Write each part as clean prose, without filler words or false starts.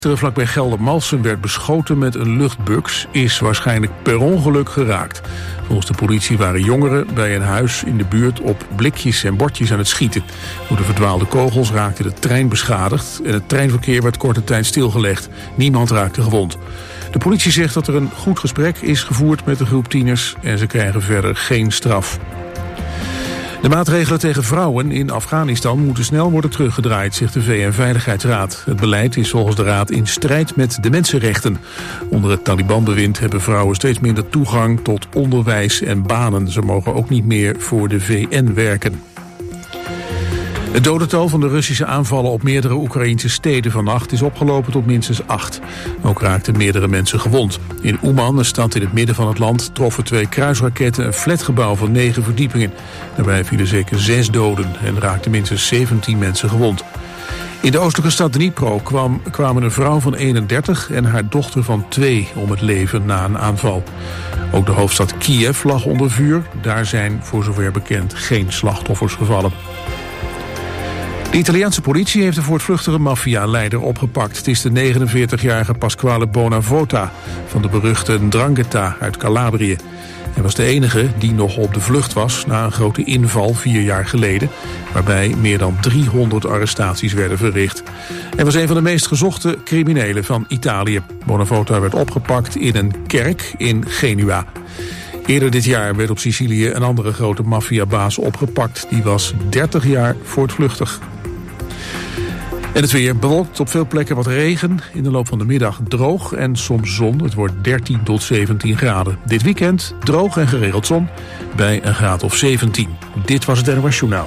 Vlakbij Geldermalsen werd beschoten met een luchtbuks, is waarschijnlijk per ongeluk geraakt. Volgens de politie waren jongeren bij een huis in de buurt op blikjes en bordjes aan het schieten. Door de verdwaalde kogels raakte de trein beschadigd en het treinverkeer werd korte tijd stilgelegd. Niemand raakte gewond. De politie zegt dat er een goed gesprek is gevoerd met de groep tieners en ze krijgen verder geen straf. De maatregelen tegen vrouwen in Afghanistan moeten snel worden teruggedraaid, zegt de VN-veiligheidsraad. Het beleid is volgens de raad in strijd met de mensenrechten. Onder het Taliban-bewind hebben vrouwen steeds minder toegang tot onderwijs en banen. Ze mogen ook niet meer voor de VN werken. Het dodental van de Russische aanvallen op meerdere Oekraïnse steden vannacht is opgelopen tot minstens 8. Ook raakten meerdere mensen gewond. In Uman, een stad in het midden van het land, troffen 2 kruisraketten een flatgebouw van 9 verdiepingen. Daarbij vielen zeker 6 doden en raakten minstens 17 mensen gewond. In de oostelijke stad Dnipro kwamen een vrouw van 31 en haar dochter van 2 om het leven na een aanval. Ook de hoofdstad Kiev lag onder vuur. Daar zijn voor zover bekend geen slachtoffers gevallen. De Italiaanse politie heeft een voortvluchtige maffia-leider opgepakt. Het is de 49-jarige Pasquale Bonavota van de beruchte 'Ndrangheta uit Calabrië. Hij was de enige die nog op de vlucht was na een grote inval 4 jaar geleden, waarbij meer dan 300 arrestaties werden verricht. Hij was een van de meest gezochte criminelen van Italië. Bonavota werd opgepakt in een kerk in Genua. Eerder dit jaar werd op Sicilië een andere grote maffiabaas opgepakt. Die was 30 jaar voortvluchtig. En het weer bewolkt, op veel plekken wat regen. In de loop van de middag droog en soms zon. Het wordt 13 tot 17 graden. Dit weekend droog en geregeld zon bij een graad of 17. Dit was het NOS Journaal.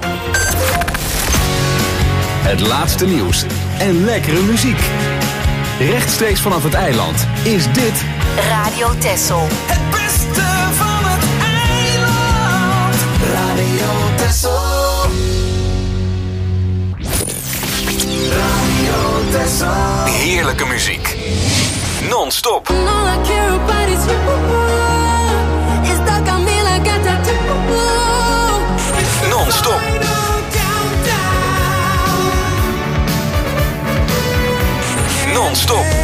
Het laatste nieuws en lekkere muziek. Rechtstreeks vanaf het eiland is dit Radio Texel. Het beste van het eiland. Radio Texel. Radio Texel. heerlijke muziek. Non-stop. Non-stop. Non-stop.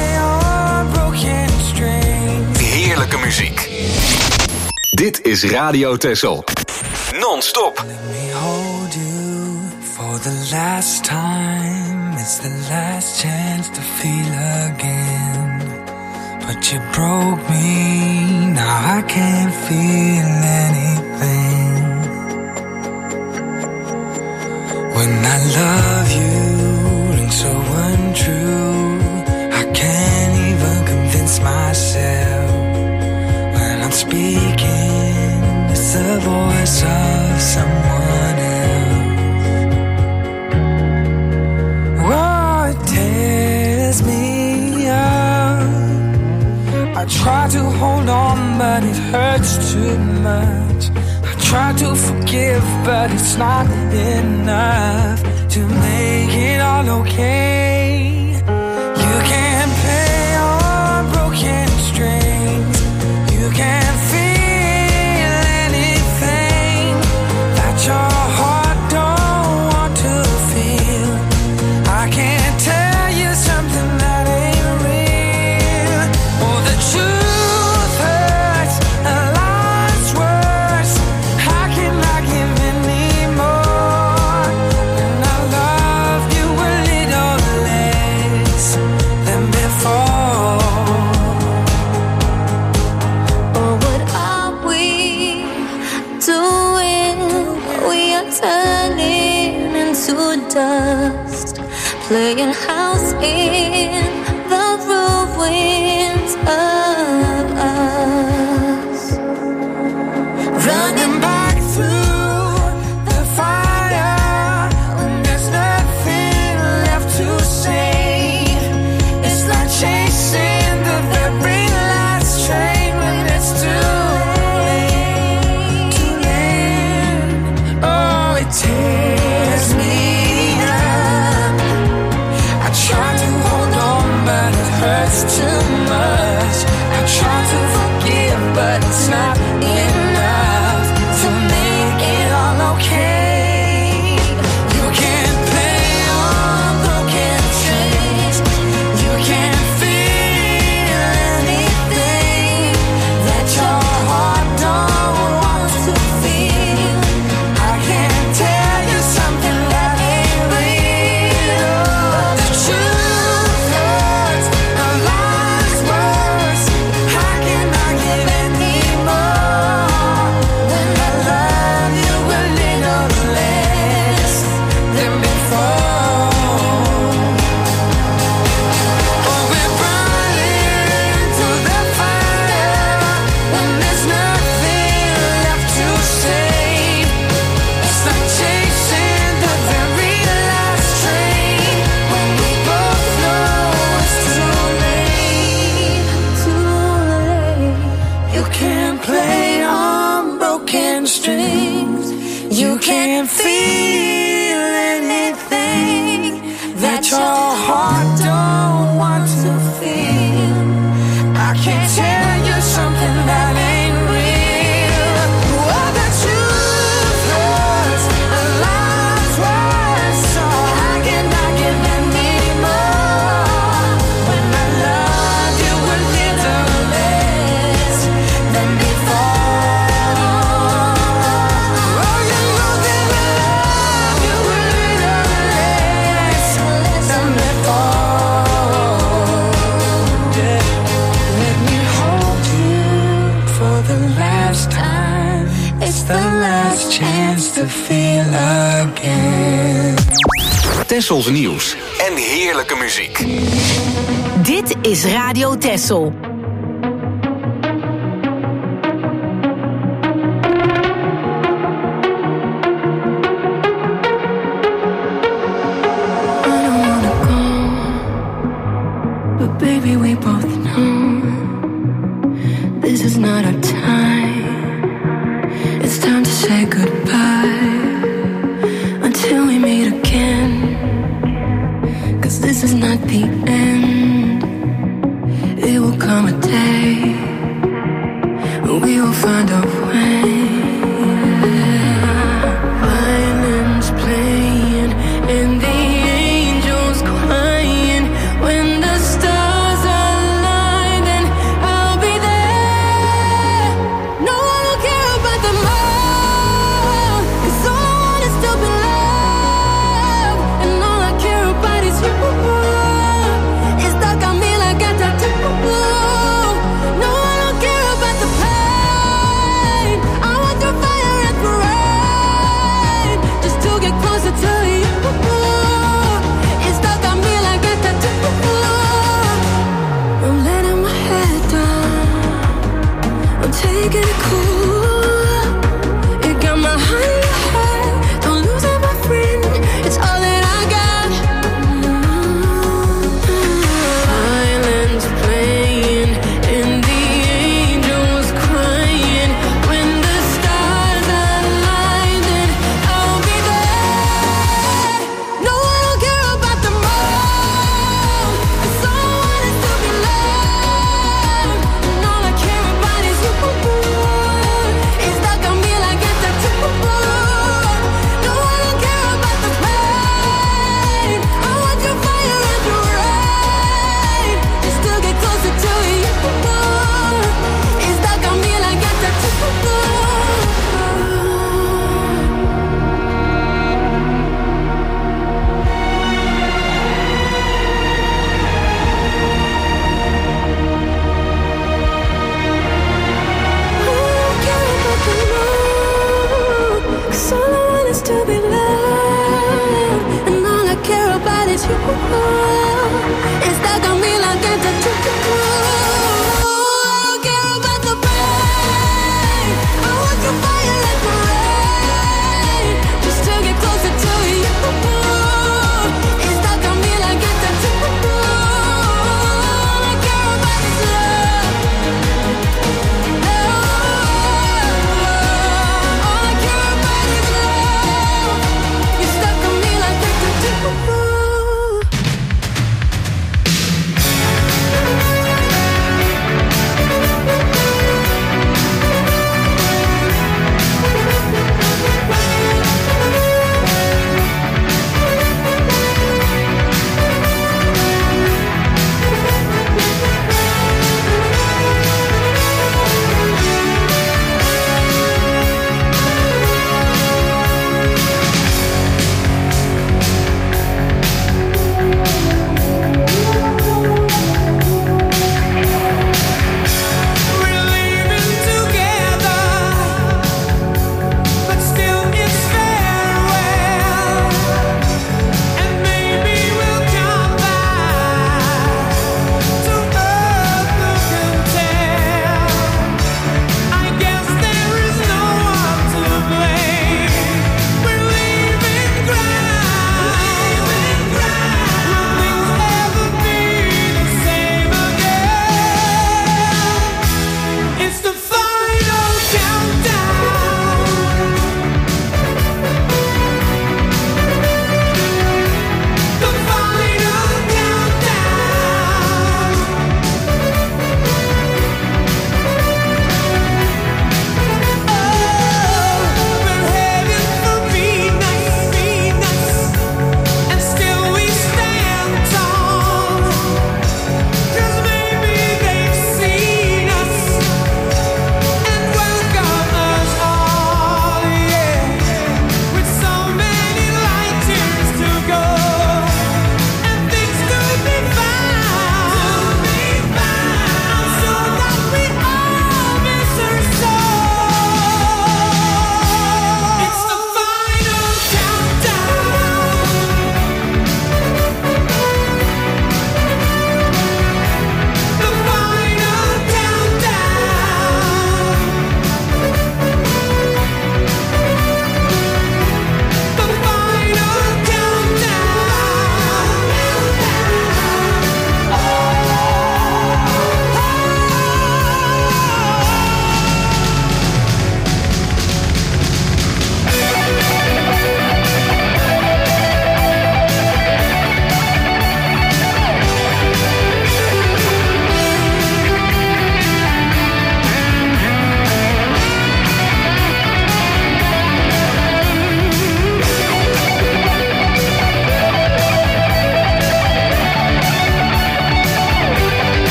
Heerlijke muziek. Dit is Radio Texel. Non-stop. Let me hold you for the last time. It's the last chance to feel again. But you broke me, now I can't feel anything. When I love you, rings so untrue. I can't even convince myself. When I'm speaking, it's the voice of someone else. Oh, it tears me up. I try to hold on, but it hurts too much. I try to forgive, but it's not enough to make it all okay. You can't play on broken strings. You can't feel anything that your heart don't want to feel. I can't tell you something that ain't real. Oh, the truth hurts and lies worse. How can I give any more? And I love you a little less than before. Oh, what are we doing? We are turning into dust, playing house in the ruins of us. Running back through the fire when there's nothing left to say. It's like chasing the very last train when it's too late. Too late. Oh, it tears me up. I try to hold can't feel anything that your heart don't want to feel. I can't tell you something that ain't real. Oh, the truth hurts, the lies were so I cannot give anymore. When I loved you a little less than before. Oh, you know that I love you a little less than before. Yeah. Let me hold you for the last time. It's the last chance to feel again. Tessels nieuws en heerlijke muziek. Dit is Radio Tessel. I don't wanna go, but baby, we both know this is not our time. It's time to say goodbye until we meet again. 'Cause this is not the end. It will come a day when we will find a way. Violins playing and the angels crying. When the stars align, then I'll be there. No one will care about the more, 'cause all I want is to be loved, and all I care about is you. It's stuck on me like a tattoo. No one will care about the pain.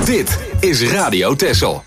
Dit is Radio Texel.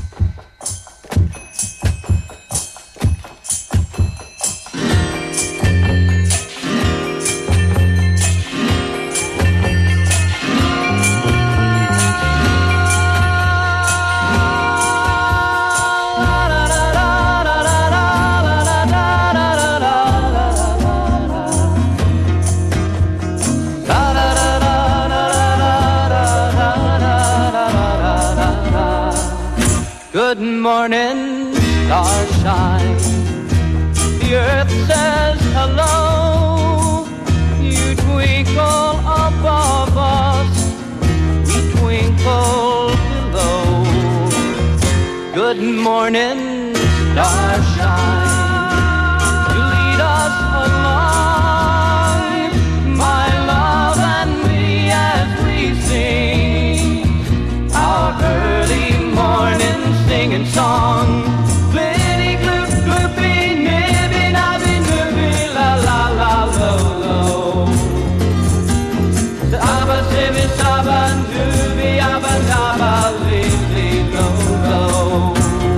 Good morning, starshine. The earth says hello. You twinkle above us, we twinkle below. Good morning, starshine. You lead us along, my love and me, as we sing our early morning singing song. Flitty gloop gloopy nibby nabby nibby la la la lo lo. The abba sibby sabba dooby abba dabba li lo lo.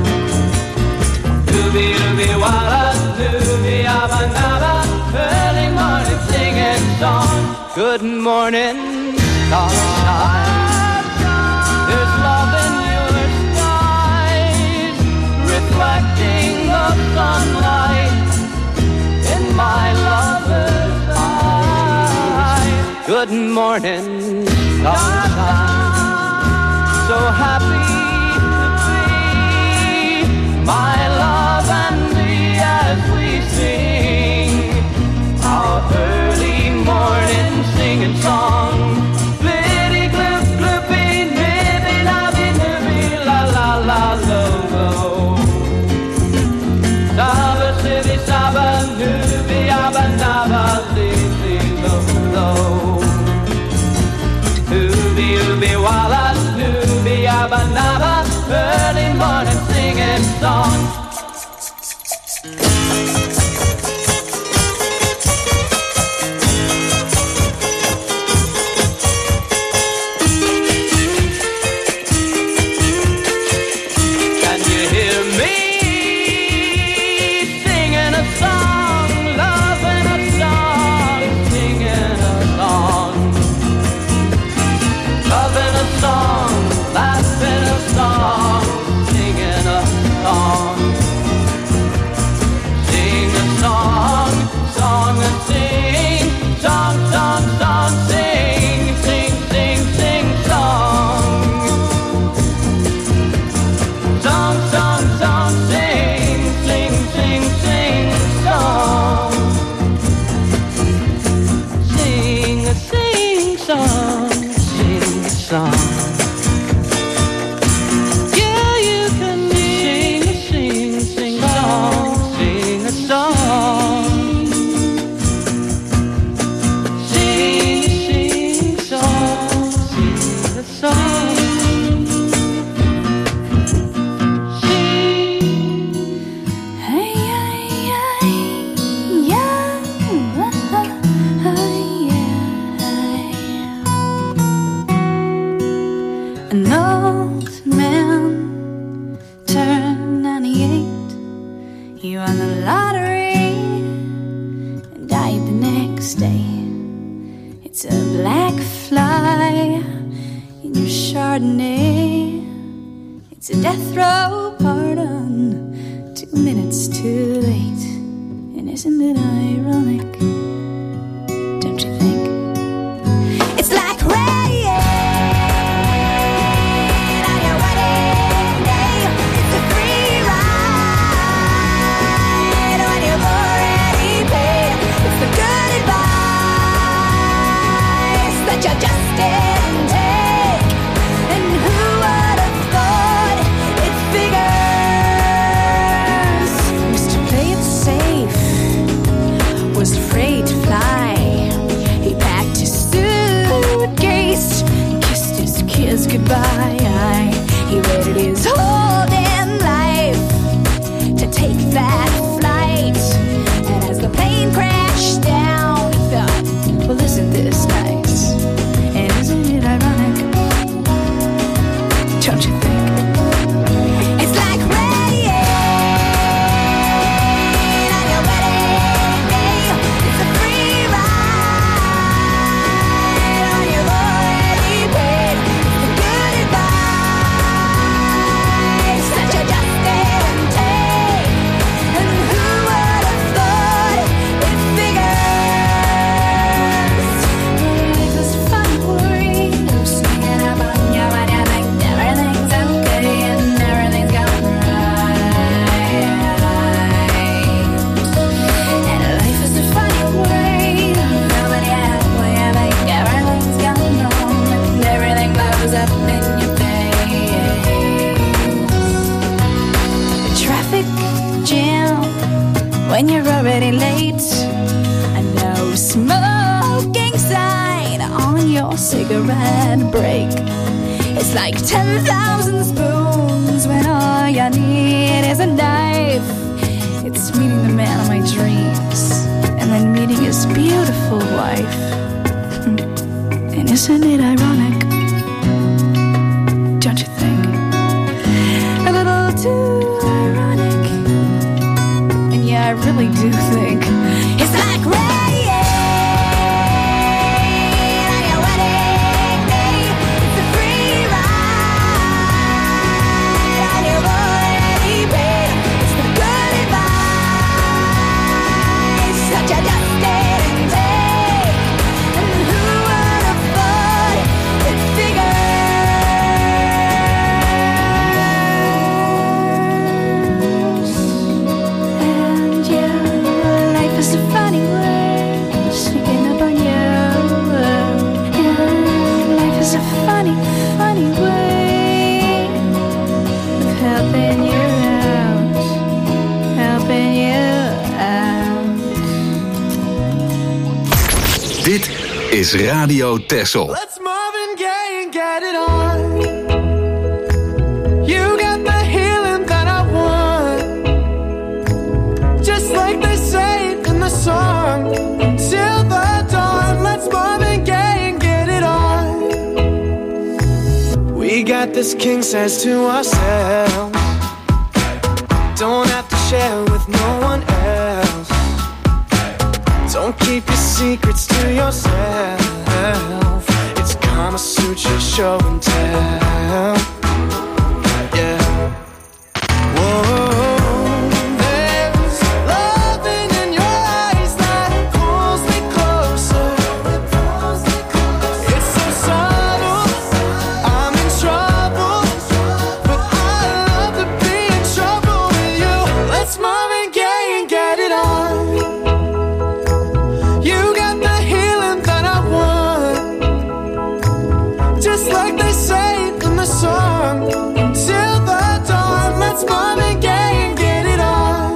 Dooby dooby walla dooby abba dabba. Early morning singing song. Good morning, starshine. There's love in your skies, reflecting the sunlight in my lover's eyes. Good morning, sunshine. So happy to be my love and me as we sing our early morning singing song. Flitty gloop gloopy nibby nabby nibby la la la lo lo. Saba sibby saba nibby abba nabba li lo lo. Ooby ooby walla nibby abba nabba. Early morning singing song. Was afraid when you're already late. A no smoking sign on your cigarette break. It's like 10,000 spoons when all you need is a knife. It's meeting the man of my dreams and then meeting his beautiful wife. And isn't it ironic? Don't you think? A little too ironic. And yeah, I really do think it's like rain on your wedding day. It's a free ride on your already paid. It's the good advice that you just didn't take. And who would have thought it figures? And yeah, life is a funny way, sneaking up on you. Yeah, life is a funny, funny way of helping you out, helping you out. Dit is Radio Texel. Let's Marvin Gaye and get it on. You got the healing that I want, just like they say in the song. Until the dawn, let's Marvin Gaye and get it on. We got this king size to ourselves. Don't have to share with no one else. Don't keep your secrets to yourself. It's Kama Sutra show and tell. Yeah. Whoa. There's loving in your eyes that pulls me closer. It's so subtle, I'm in trouble, but I love to be in trouble with you. Let's Marvin Gaye and get it on. You got the healing that I want, just like they say in the song. Until the dawn, let's Marvin Gaye and get it on.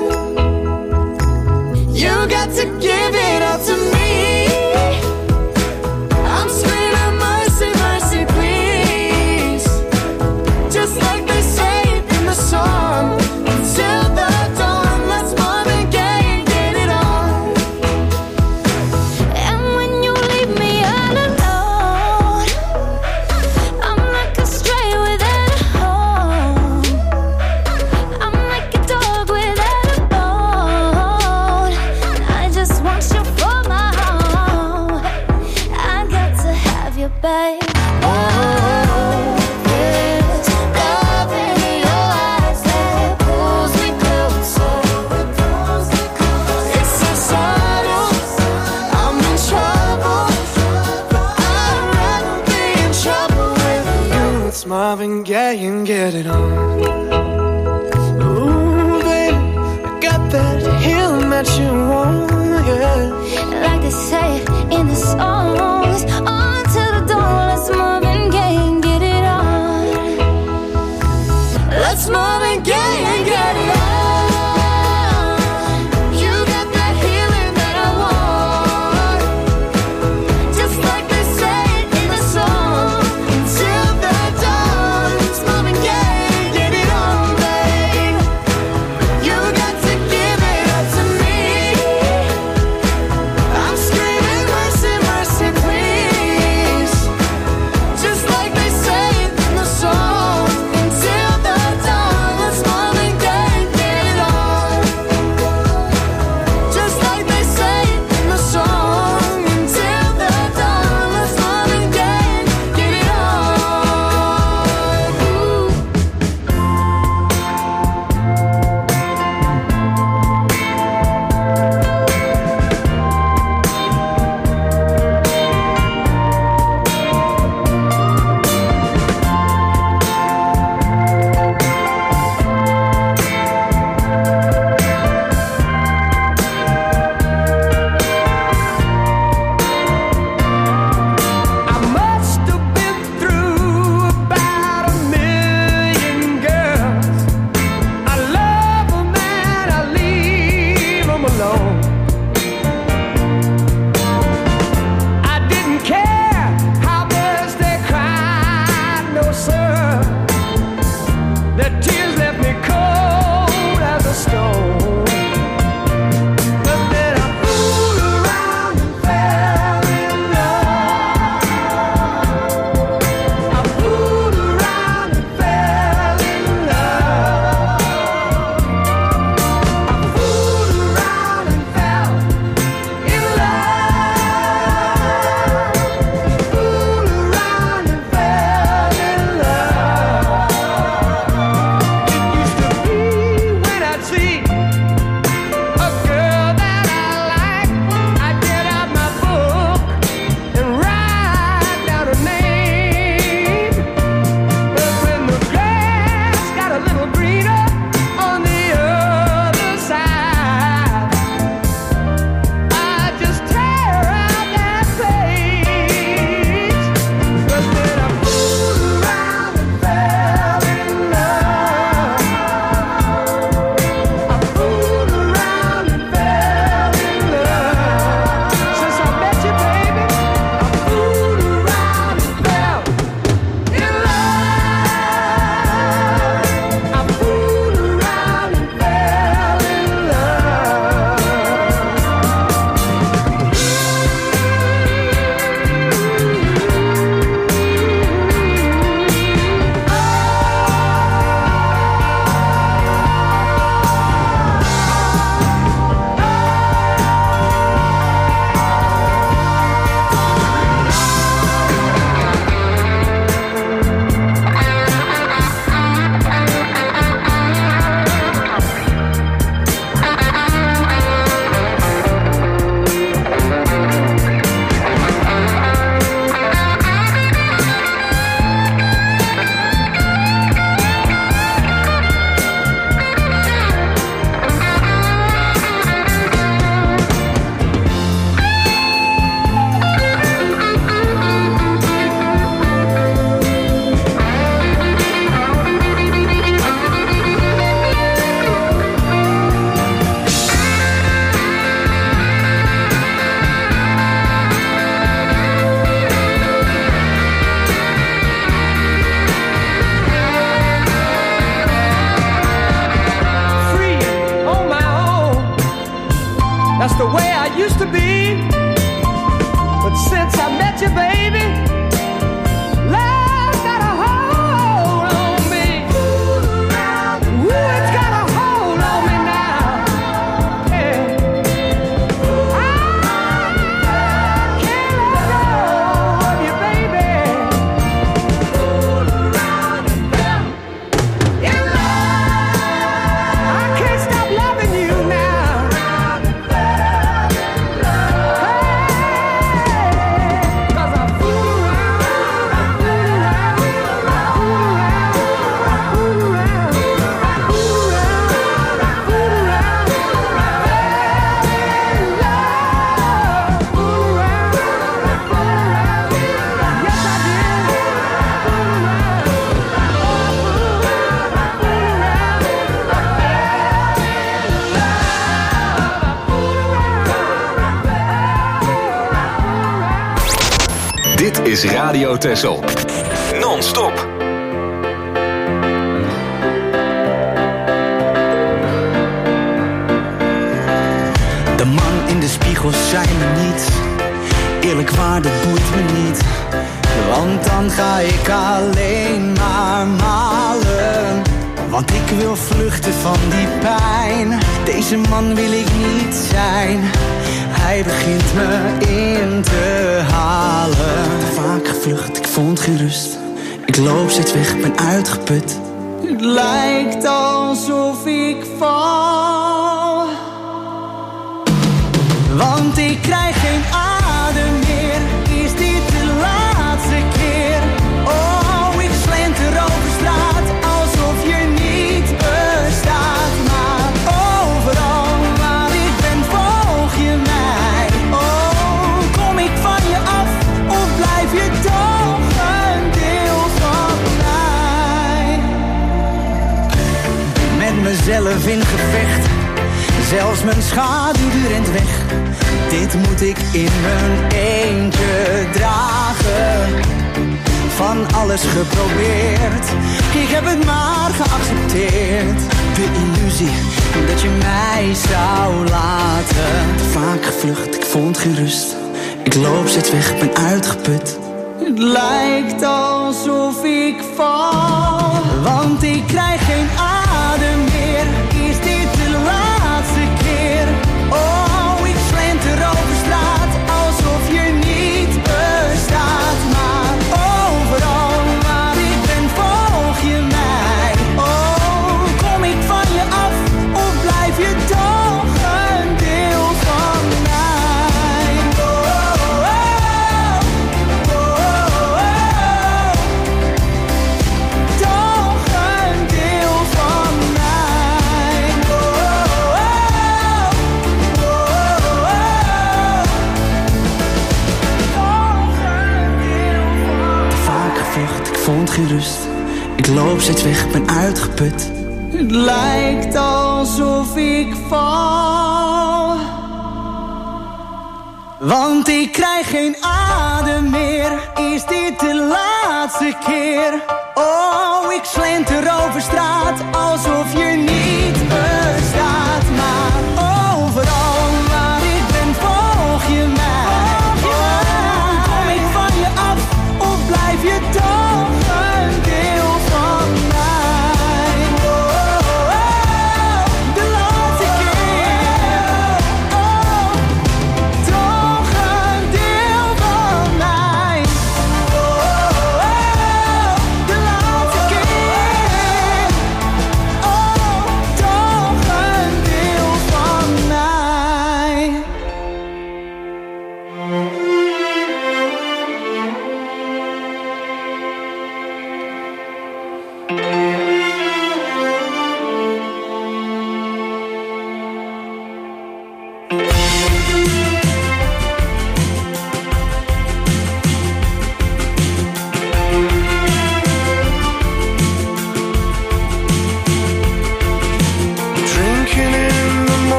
You got to give it up to me. I'm screaming mercy, mercy, please. Just like they say in the song. Until the dawn, let's Marvin Gaye and get it on. And when you leave me all alone, I'm like a stray without a home. I'm like a dog without a bone. I just want you for my home. I got to have you, babe. Oh, there's love in your eyes that pulls me closer. It's so subtle, I'm in trouble, but I'd rather be in trouble with you. It's Marvin Gaye and get it on. Ooh, baby, I got that healing that you want, yeah. Like they say in the songs, on to the dawn, let's Marvin Gaye and get it on. Let's Marvin Gaye and get it on. You got that healing that I want, just like they say in the song. Until the dawn, it's Marvin Gaye and get it on, babe. You got to give it up to me. I'm screaming mercy, mercy, please. used to be. But since I met you, baby, love got a hold on me. Ooh, it's got a hold on me now. Yeah. I can't let go of you, baby. In love, I can't stop loving you now. Dit is Radio Texel. Non-stop. De man in de spiegel zei me niet. Eerlijk waar, dat boeit me niet. Want dan ga ik alleen maar malen. Want ik wil vluchten van die pijn. Deze man wil ik niet zijn. Hij begint me in te halen. Te vaak gevlucht, ik vond geen rust. Ik loop steeds weg, ben uitgeput. Het lijkt alsof ik val. Want ik krijg geen adem meer. Is dit de laatste keer? Oh, ik slenter over straat alsof je niet bestaat. Maar overal waar ik ben volg je mij. Oh, kom ik van je af of blijf je toch een deel van mij? Met mezelf in gevecht. Zelfs mijn schaduw die rent weg. Dit moet ik in mijn eentje dragen. Van alles geprobeerd. Ik heb het maar geaccepteerd. De illusie dat je mij zou laten. Te vaak gevlucht, ik vond geen rust. Ik loop steeds weg, ben uitgeput. Het lijkt alsof ik val. Want ik krijg geen adem meer. Is dit de laatste keer? Oh, ik slenter over straat alsof je niet bestaat. Maar overal waar ik ben volg je mij. Oh, kom ik van je af of blijf je toch een deel van mij? Oh, oh, oh, oh, oh. Toch een deel van mij. Oh, oh, oh, oh, oh. Toch een deel van. Te vaak gevlucht, ik vond geen rust. Ik loop steeds weg, ben uitgeput. Het lijkt alsof ik val. Want ik krijg geen adem meer. Is dit de laatste keer? Oh, ik slenter over straat alsof je niet bestaat. Maar overal waar ik ben volg je mij. Oh, kom ik van je af of blijf je toch een deel van mij? Oh, oh, oh, de laatste keer. Oh, toch een deel van mij. Oh, oh, oh, de laatste keer.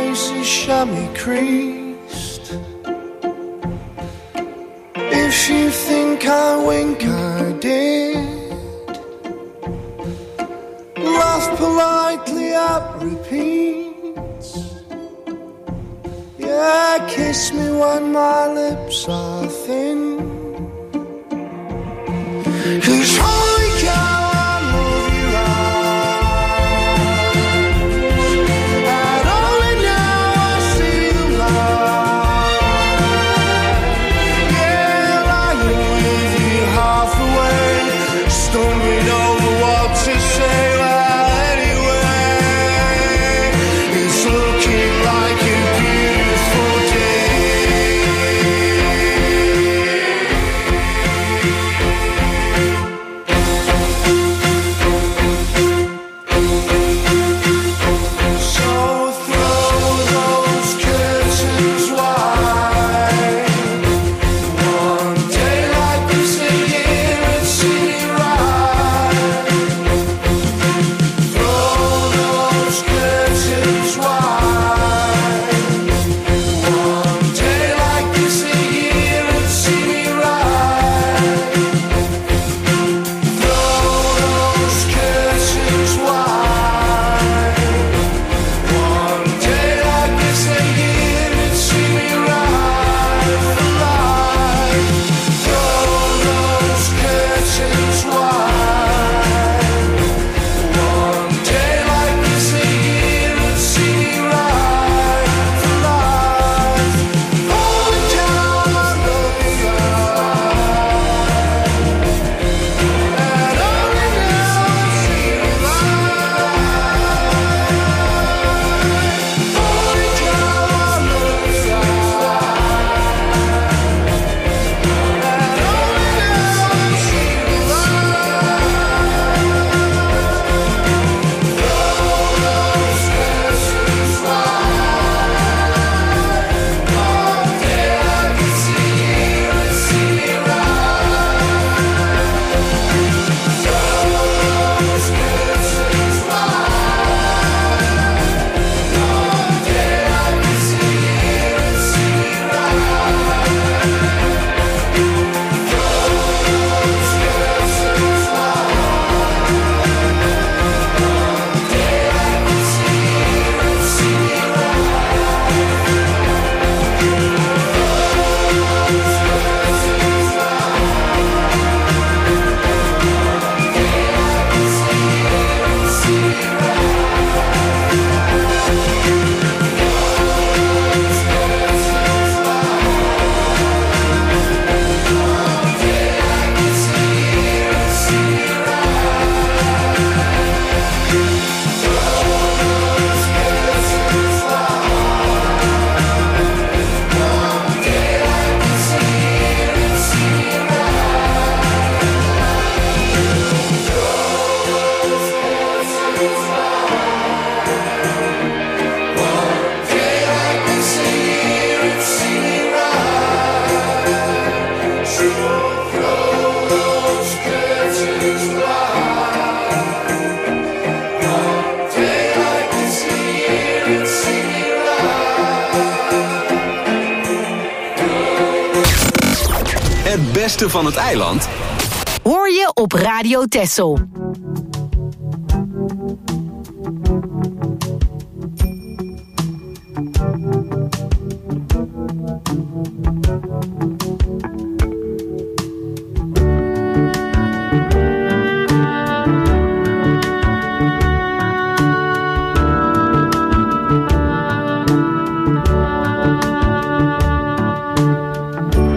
face is chamois creased. If you think I wink, I did. Laugh politely at repeats. Yeah, kiss me when my lips are thin. 'Cause holy cow, I love your eyes. And only now I see the light. Yeah, lying with you half away, stumbling over what to say. Well, anyway, it's looking like a beautiful day. So throw those curtains wide. One day like this a year and see me right. Throw those curtains wide. One day like this a year and see me right. Throw those curtains wide. One day like this a year and see me right for life. Throw those curtains wide. One day like this a year and see me right for life. Only down I love you, and only now I see the light. Only down I love you, and only now I see the Het beste van het eiland Hoor je op Radio Texel.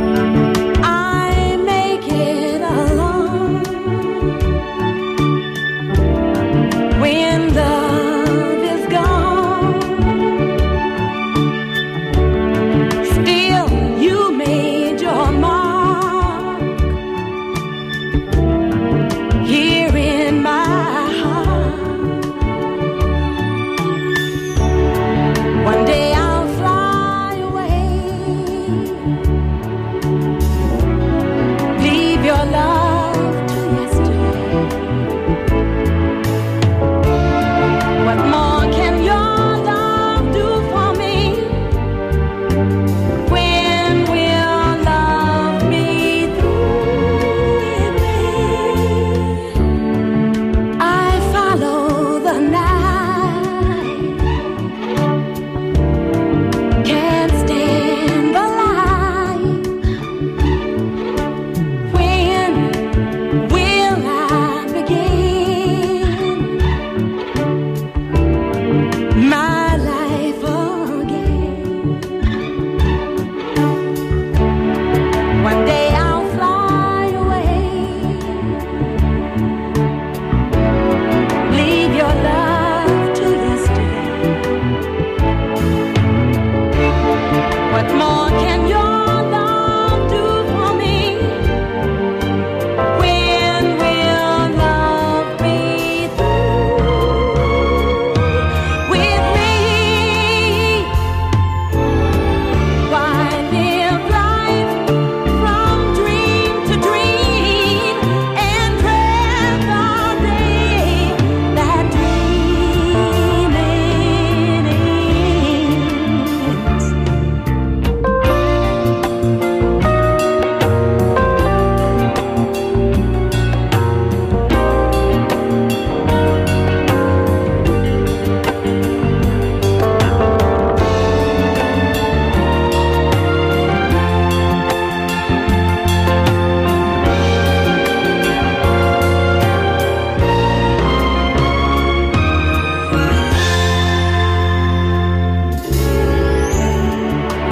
I make it alone.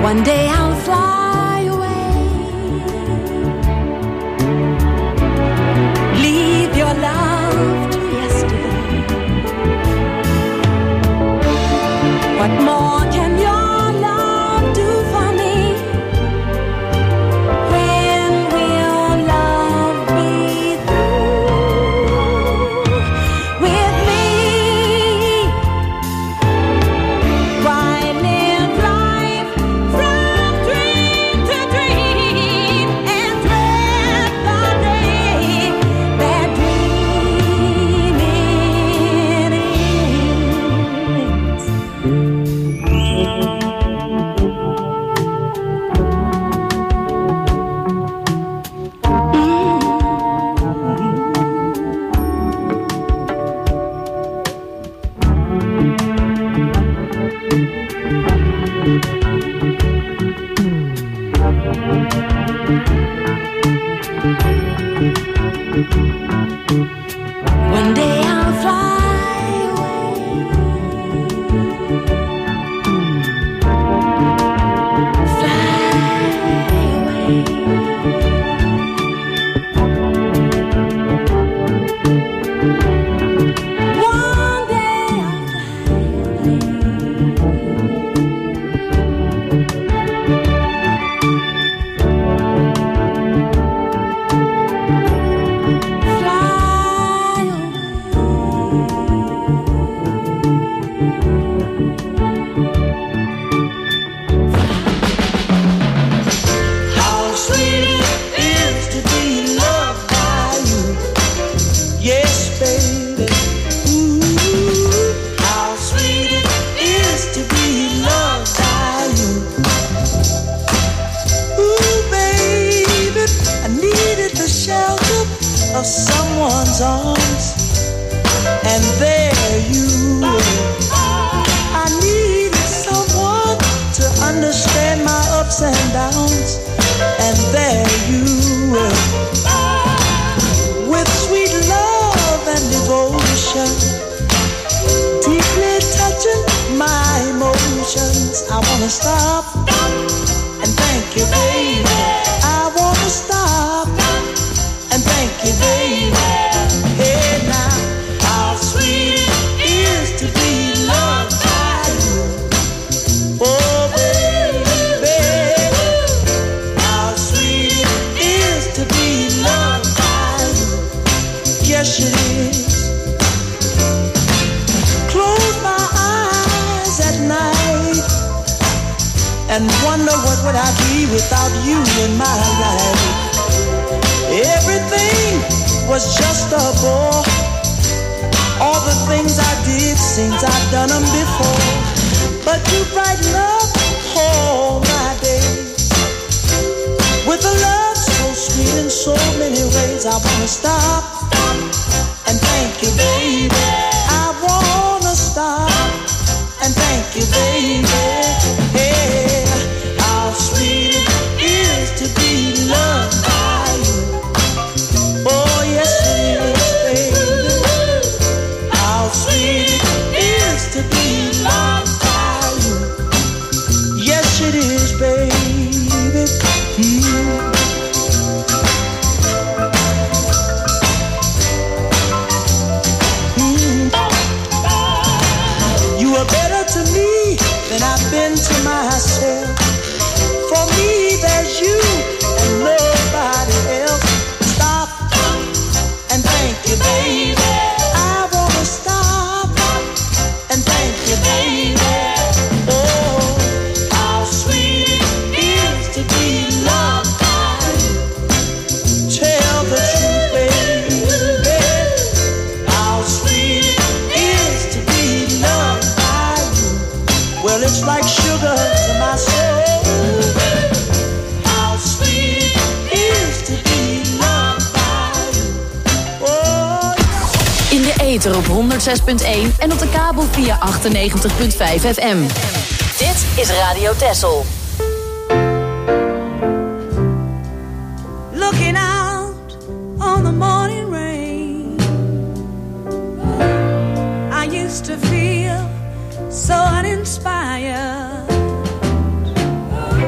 One day I'll fly away. Leave your love to yesterday. What more can your love do for me? When will love be through with me? Why live life from dream to dream and dread the day that dreaming ends? One day I'll fly away. Fly away. One day I'll fly How sweet it is to be loved by you. Yes, baby. Ooh, how sweet it is to be loved by you. Ooh, baby, I needed the shelter of someone's arms, and there you were. I needed someone to understand my ups and downs, and there you were. With sweet love and devotion, deeply touching my emotions. I wanna stop and thank you, baby. I wanna stop and thank you, baby. Hey now, how sweet it is to be loved by you. Oh baby, how sweet it is to be loved by you. Yes it is. Close my eyes at night and wonder what would I be without you in my life. Everything was just a bore. All the things I did seems I've done them before. But you brighten up all my days with a love so sweet in so many ways. I wanna stop and thank you, baby. I wanna stop and thank you, baby. Hey, how sweet it is to be loved by you. Oh yes it is, baby. How sweet it is to be loved by you. Yes it is, baby. You are better to me than I've been to myself. For me there's you and nobody else. Stop and thank you, baby. I wanna stop and thank you, baby. Oh, how sweet it is to be loved by you. Tell the truth, baby. How sweet it is to be loved by you. Well, it's like sugar to my soul. How sweet it is to be loved by you. Oh, In de ether op 106.1 en op de kabel via 98.5 FM. Dit is Radio Texel. looking out on the morning rain. I used to feel so uninspired.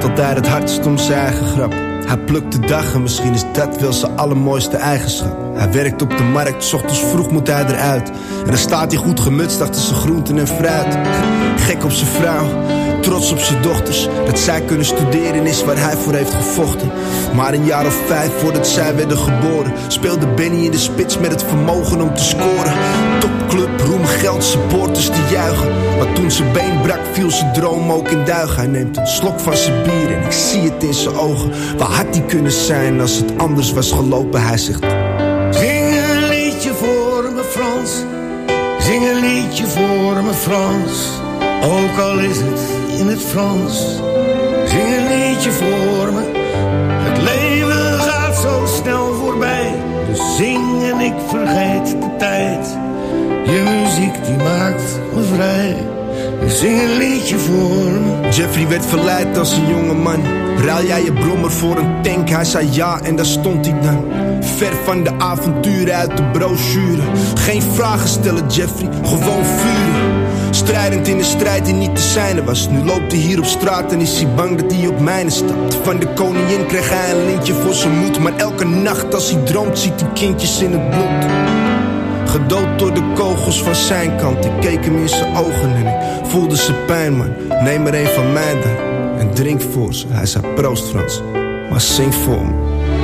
altijd het hardst om zijn eigen grap. Hij plukt de dag en misschien is dat wel zijn allermooiste eigenschap. Hij werkt op de markt, 's ochtends vroeg moet hij eruit. En dan staat hij goed gemutst achter zijn groenten en fruit. Gek op zijn vrouw, trots op zijn dochters. Dat zij kunnen studeren is waar hij voor heeft gevochten. Maar een jaar of 5 voordat zij werden geboren, speelde Benny in de spits met het vermogen om te scoren. Topclub, roem, geld, supporters die juichen. Maar toen zijn been brak viel zijn droom ook in duigen. Hij neemt een slok van zijn bier en ik zie het in zijn ogen. Waar had hij kunnen zijn als het anders was gelopen? Hij zegt: zing een liedje voor me Frans, zing een liedje voor me Frans. Ook al is het in het Frans, zing een liedje voor me. Het leven gaat zo snel voorbij, dus zing en ik vergeet de tijd. Je muziek die maakt me vrij, dus zing een liedje voor me. Jeffrey werd verleid als een jonge man. Ruil jij je brommer voor een tank? Hij zei ja en daar stond hij dan. Ver van de avonturen uit de brochure. Geen vragen stellen Jeffrey, gewoon vuren. Strijdend in een strijd die niet te zijne was. Nu loopt hij hier op straat en is hij bang dat hij op mijne stapt. Van de koningin kreeg hij een lintje voor zijn moed. Maar elke nacht als hij droomt ziet hij kindjes in het bloed. Gedood door de kogels van zijn kant. Ik keek hem in zijn ogen en ik voelde zijn pijn, man. Neem er een van mij dan en drink voor ze. Hij zei proost Frans, maar zing voor me.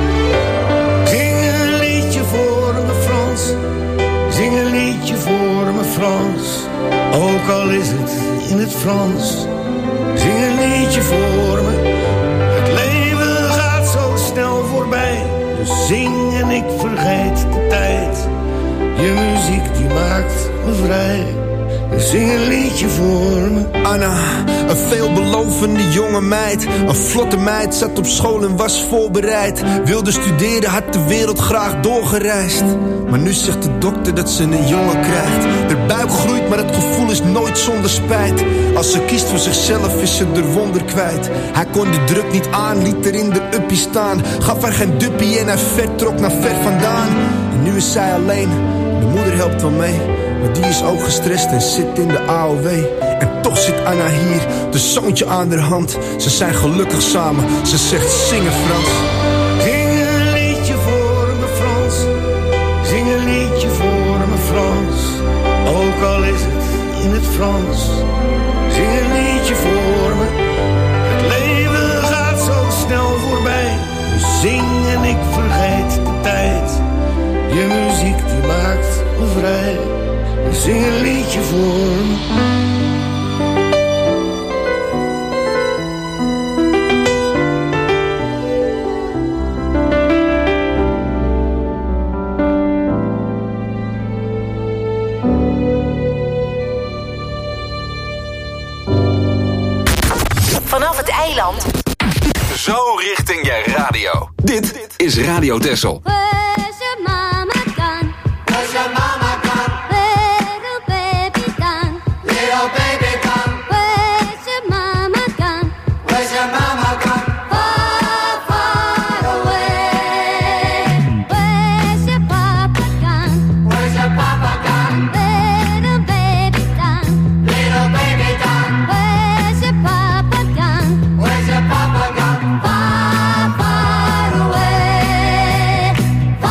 Zing een liedje voor me Frans, zing een liedje voor me Frans. Ook al is het in het Frans, zing een liedje voor me. Het leven gaat zo snel voorbij, dus zing en ik vergeet de tijd. Je muziek die maakt me vrij, dus zing een liedje voor me. Anna, een veelbelovende jonge meid. Een vlotte meid, zat op school en was voorbereid. Wilde studeren, had de wereld graag doorgereisd. Maar nu zegt de dokter dat ze een jongen krijgt. De buik groeit, maar het gevoel is nooit zonder spijt. Als ze kiest voor zichzelf is ze er wonder kwijt. Hij kon de druk niet aan, liet er in de uppie staan. Gaf haar geen duppie en hij vertrok naar ver vandaan. En nu is zij alleen, de moeder helpt wel mee. Maar die is ook gestrest en zit in de AOW. En toch zit Anna hier, de zoontje aan haar hand. Ze zijn gelukkig samen, ze zegt zingen Frans. Zing een liedje voor me Frans, zing een liedje voor me Frans. Ook al is het in het Frans, zing een liedje voor me. Het leven gaat zo snel voorbij, dus zing en ik vergeet de tijd. Je muziek die maakt me vrij, dus zing een liedje voor me. Vanaf het eiland. Zo richting je radio. Dit is Radio Texel. Where's your mama gone? Where's your mama gone? Little baby gone. Little baby gone. Where's your mama gone? Where's your mama gone? Far, far away. Where's your papa gone? Where's your papa gone? Little baby gone. Little baby gone. Where's your papa gone? Where's your papa gone? Far, far away.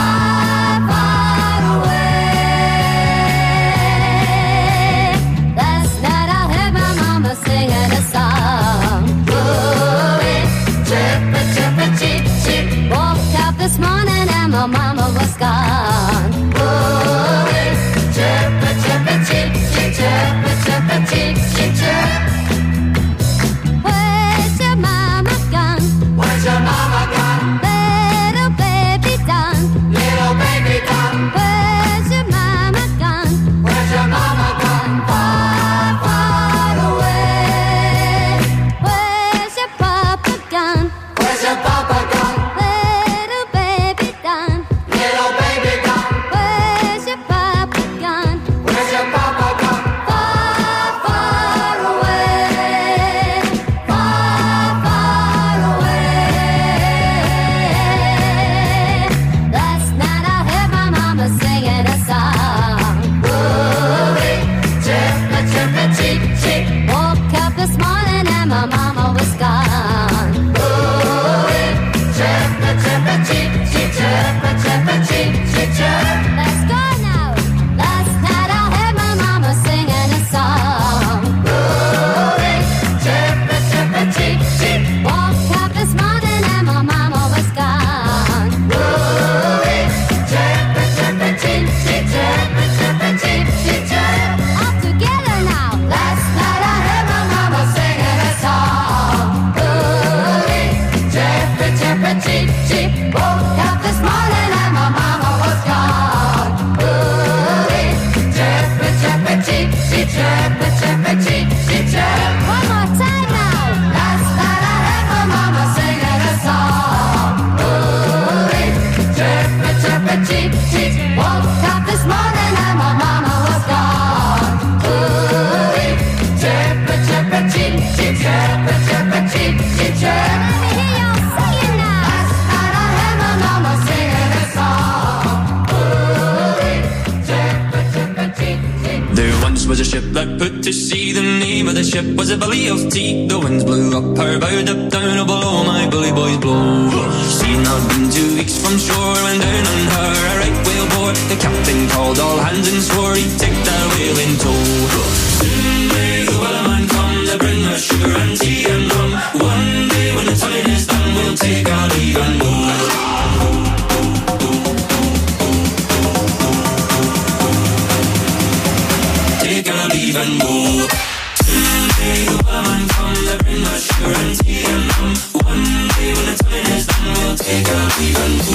Was a ship that put to sea. The name of the ship was a Billy of Tea. The winds blew up her bow, up down, oh below my bully boys blow. She'd not been 2 weeks from shore when down on her a right whale bore. The captain called all hands and swore he'd take that whale in tow. Soon may the wellerman come to bring us sugar and tea and rum. One day when the time is done, we'll take our leave and go. Leave and go. Someday the wellerman come to bring us sugar and tea and rum. One day when the time is done, we'll take our leave and go.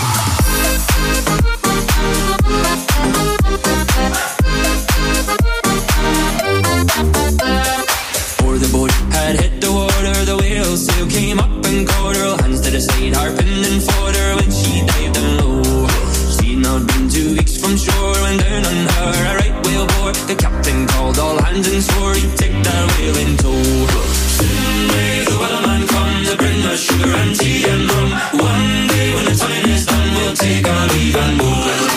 Before the boat had hit the water, the whale sail came up and caught her. Hands to the side, harping and fought her when she dived down low. She'd not been 2 weeks from shore when down on her a right whale bore. The captain called all hands and swore he'd take that whale in tow. Soon may the wellerman come to bring us sugar and tea and rum. One day when the time is done, we'll take our leave and go.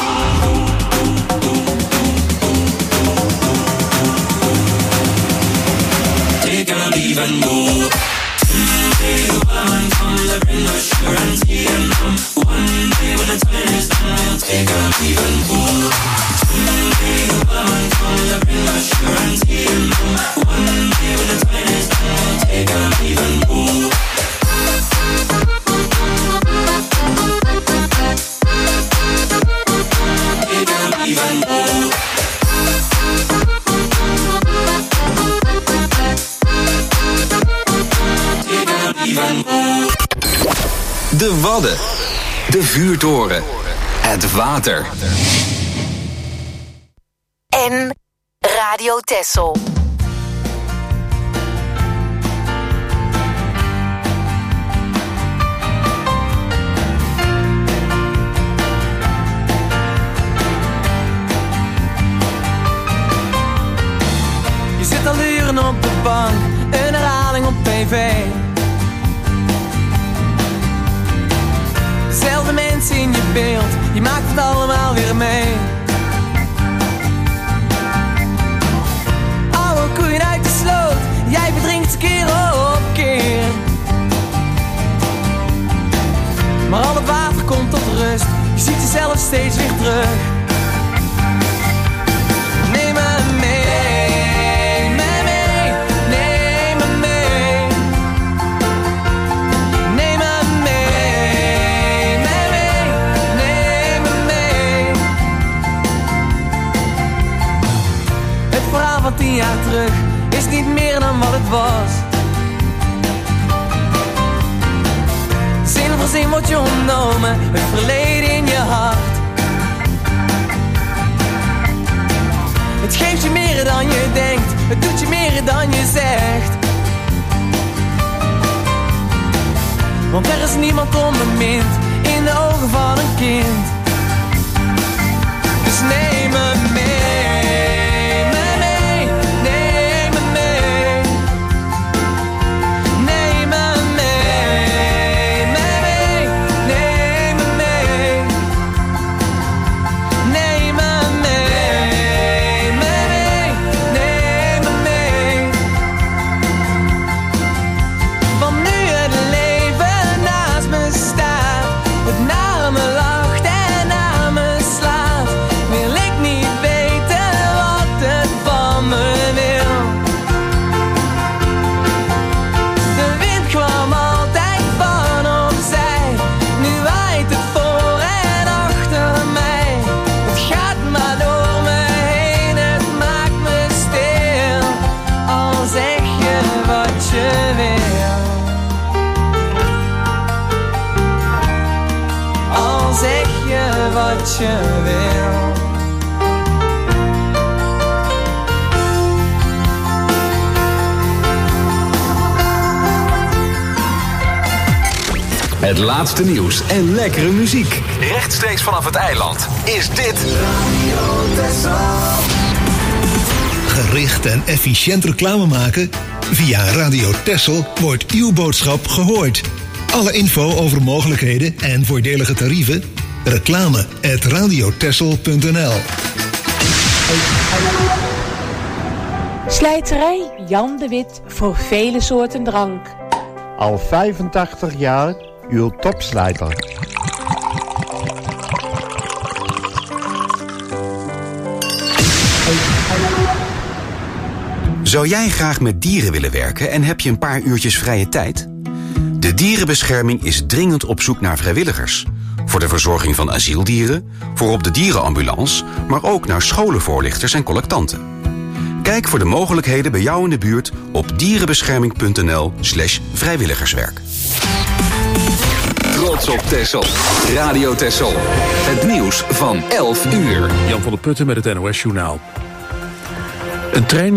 Take our leave and go. Someday the wellerman come to bring us sugar and tea and rum. One day when the time is done, we'll take our leave and go. Someday the wellerman come to bring us sugar and tea and rum. One day when the time is done, we'll take our leave and go. Take our leave and go. De Wadden, de vuurtoren, het water. En Radio Texel. Je zit al uren op de bank, een herhaling op tv. Dezelfde mensen in je beeld, je maakt het allemaal weer mee. Oude koeien uit de sloot, jij verdrinkt keer op keer. Maar al het water komt tot rust, je ziet jezelf steeds weer terug. Neem me mee. Van 10 jaar terug is niet meer dan wat het was. Zin voor zin wordt je ontnomen, het verleden in je hart. Het geeft je meer dan je denkt, het doet je meer dan je zegt. Want er is niemand onbemind in de ogen van een kind. Dus neem me mee. wat je wil. Het laatste nieuws en lekkere muziek. Rechtstreeks vanaf het eiland is dit Radio Texel. Gericht en efficiënt reclame maken? Via Radio Texel wordt uw boodschap gehoord. Alle info over mogelijkheden en voordelige tarieven? reclame@radiotexel.nl. Slijterij Jan de Wit voor vele soorten drank. Al 85 jaar uw topslijter. Zou jij graag met dieren willen werken en heb je een paar uurtjes vrije tijd? De dierenbescherming is dringend op zoek naar vrijwilligers. Voor de verzorging van asieldieren, voor op de dierenambulance, maar ook naar scholenvoorlichters en collectanten. Kijk voor de mogelijkheden bij jou in de buurt op dierenbescherming.nl/vrijwilligerswerk. Trots op Texel. Radio Texel. Het nieuws van 11 uur. Jan van der Putten met het NOS Journaal. Een trein